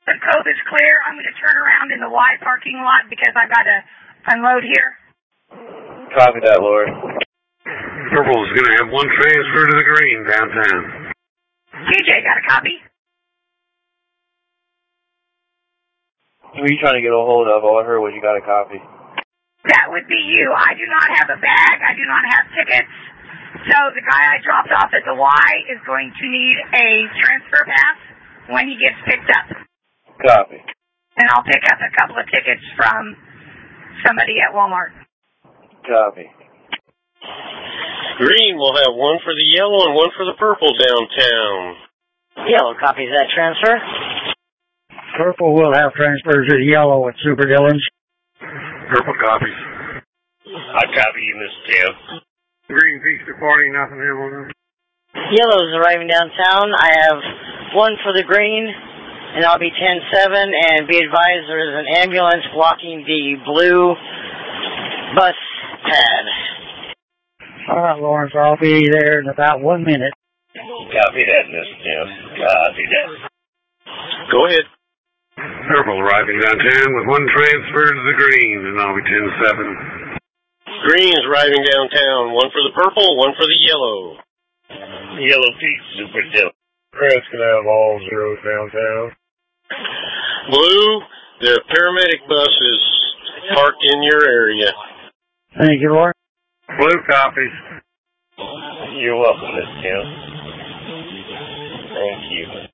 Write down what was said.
The cove is clear. I'm going to turn around in the Y parking lot because I've got to unload here. Copy that, Lord. Purple is going to have one transfer to the green downtown. TJ, got a copy? Who are you trying to get a hold of? All I heard was you got a copy. That would be you. I do not have a bag. I do not have tickets. So the guy I dropped off at the Y is going to need a transfer pass when he gets picked up. Copy. And I'll pick up a couple of tickets from somebody at Walmart. Copy. Green will have one for the yellow and one for the purple downtown. Yellow copies that transfer. Purple will have transfers to the yellow at Super Dillon's. Purple copies. I copy you, Miss Tim. Green Peaks departing, nothing Hamilton. Yellow's arriving downtown. I have one for the green, and I'll be 10-7, and be advised there is an ambulance blocking the blue bus pad. All right, Lawrence, I'll be there in about 1 minute. Copy that, Miss Tim. Copy that. Go ahead. Purple arriving downtown with one transfer to the green, and I'll be 10-7. Green is arriving downtown. One for the purple, one for the yellow. Yellow Peaks, Super Dillon. Red's going to have all zeros downtown. Blue, the paramedic bus is parked in your area. Thank you, Lawrence. Blue copies. You're welcome, Miss Tim. Thank you.